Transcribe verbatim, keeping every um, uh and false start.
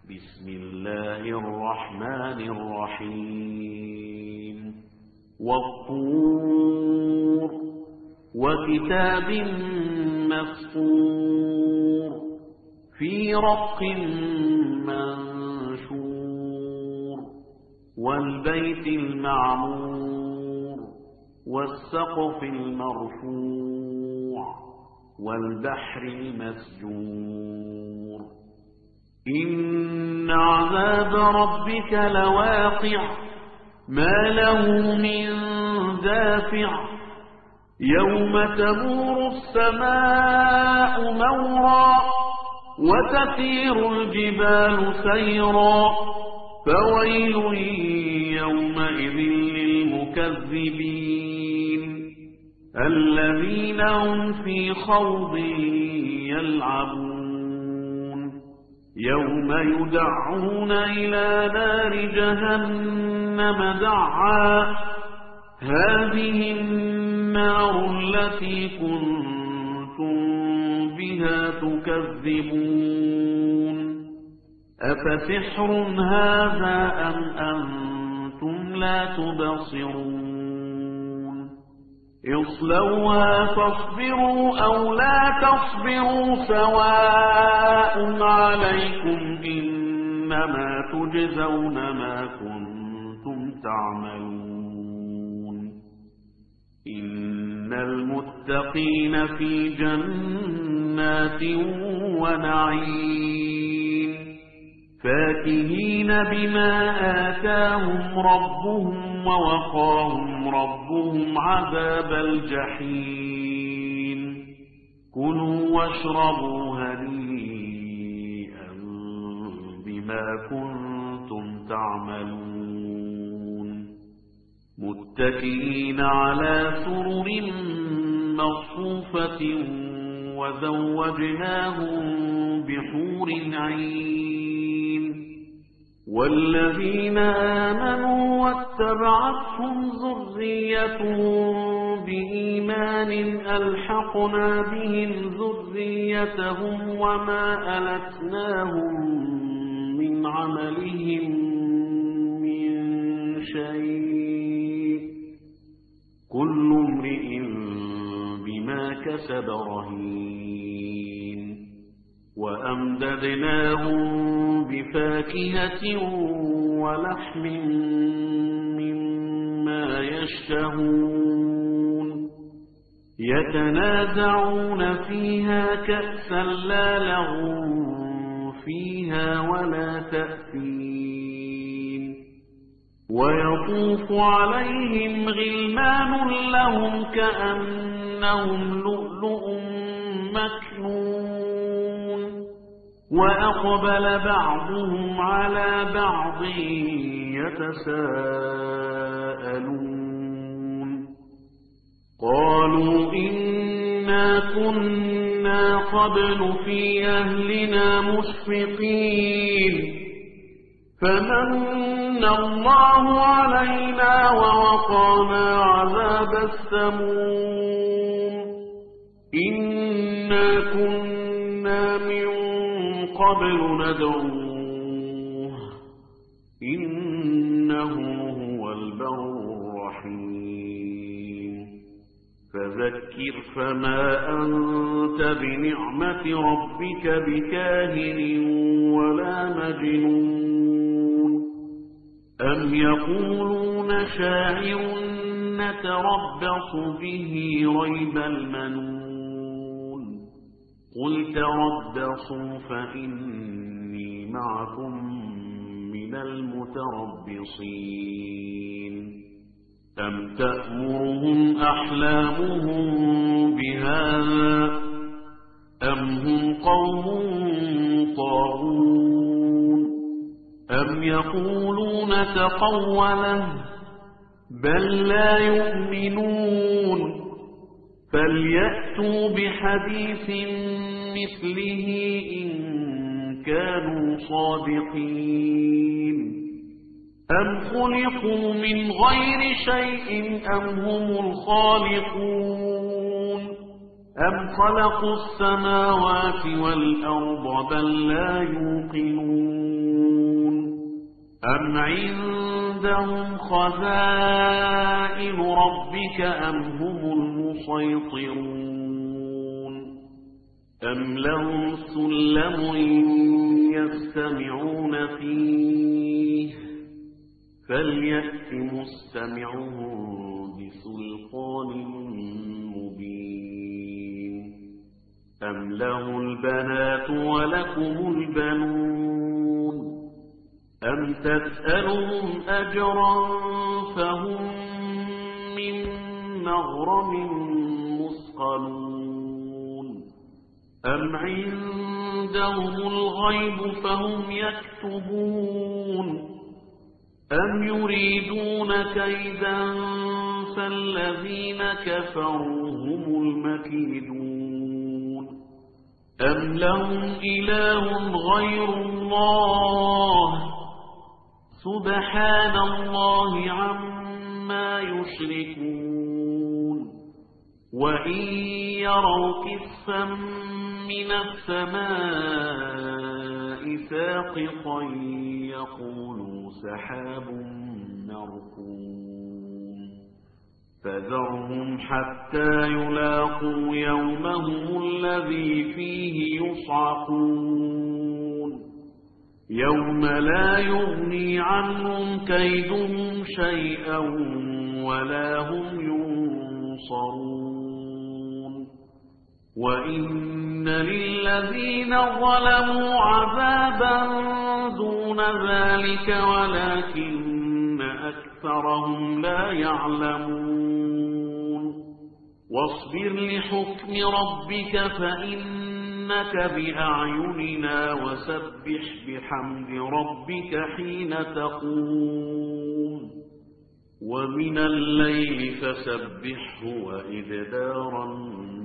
بسم الله الرحمن الرحيم والطور وكتاب مسطور في رق منشور والبيت المعمور والسقف المرفوع والبحر المسجور إن عذاب ربك لواقع ما له من دافع يوم تمور السماء مورا وتسير الجبال سيرا فويل يومئذ للمكذبين الذين هم في خوض يلعبون يوم يدعون إلى نار جهنم دعا هذه النار التي كنتم بها تكذبون أفسحر هذا أم أنتم لا تبصرون اصلوها فاصبروا أو لا تصبروا سواء عليكم إنما تجزون ما كنتم تعملون إن المتقين في جنات ونعيم فاكهين بما آتاهم ربهم ووقاهم ربهم عذاب الجحيم كلوا واشربوا هنيئا بما كنتم تعملون متكئين على سرر مصفوفة وزوجناهم بحور عين والذين آمنوا واتبعتهم ذريتهم بإيمان ألحقنا بهم ذريتهم وما ألتناهم من عملهم من شيء كل امرئ بما كسب رهين وأمددناهم بفاكهة ولحم مما يشتهون يتنازعون فيها كأسا لا لغو فيها ولا تأثيم ويطوف عليهم غلمان لهم كأنهم لؤلؤ مكنون وأقبل بعضهم على بعض يتساءلون قالوا إنا كنا قبل في أهلنا مشفقين فمن الله علينا ووقانا عذاب السموم إنا كنا من قبل ندعوه إنه هو البر الرحيم فذكر فما أنت بنعمة ربك بكاهن ولا مجنون أم يقولون شاعر نتربص به ريب المنون قل تربصوا فإني معكم من المتربصين أم تأمرهم أحلامهم بهذا أم هم قوم طاغون أم يقولون تقوله بل لا يؤمنون فليأتوا بحديث مثله إن كانوا صادقين أم خلقوا من غير شيء أم هم الخالقون أم خلقوا السماوات والأرض بل لا يوقنون أم عندهم خزائن ربك أم هم المسيطرون أم لهم سلم يستمعون فيه فليأت مستمعهم بسلطان مبين أم له البنات ولكم البنون أم تسألهم أجرا فهم من مغرم مثقلون أم عندهم الغيب فهم يكتبون أم يريدون كيدا فالذين كفروا هم المكيدون أم لهم إله غير الله سبحان الله عما يشركون وإن يروا كسفا من السماء ساقطا يقولوا سحاب مركوم فذرهم حتى يلاقوا يومهم الذي فيه يصعقون يوم لا يغني عنهم كيدهم شيئا ولا هم ينصرون وإن للذين ظلموا عذابا دون ذلك ولكن أكثرهم لا يعلمون واصبر لحكم ربك فإنك بأعيننا وسبح بحمد ربك حين تقوم ومن الليل فسبحه وإدبار